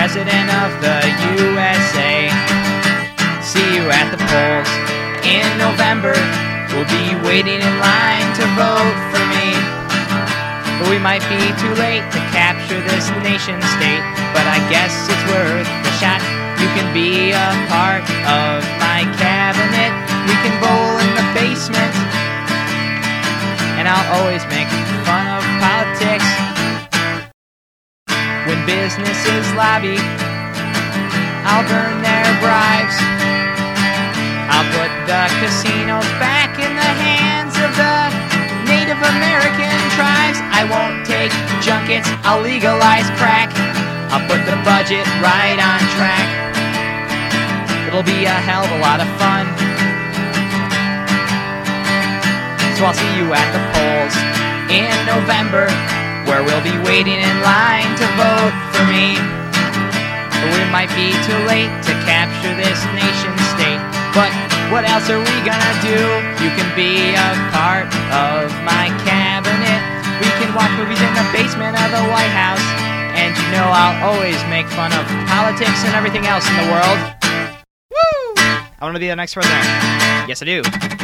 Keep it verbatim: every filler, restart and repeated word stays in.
President of the U S A. See you at the polls in November. We'll be waiting in line to vote for me. But we might be too late to capture this nation state, but I guess it's worth the shot. You can be a part of my cabinet. We can bowl in the basement, and I'll always make fun of politics. When businesses lobby, I'll burn their bribes. I'll put the casinos back in the hands of the Native American tribes. I won't take junkets, I'll legalize crack. I'll put the budget right on track. It'll be a hell of a lot of fun. So I'll see you at the polls in November, where we'll be waiting in line to vote for me. But we might be too late to capture this nation state. But what else are we gonna do? You can be a part of my cabinet. We can watch movies in the basement of the White House. And you know I'll always make fun of politics and everything else in the world. Woo! I wanna be the next president. Yes, I do.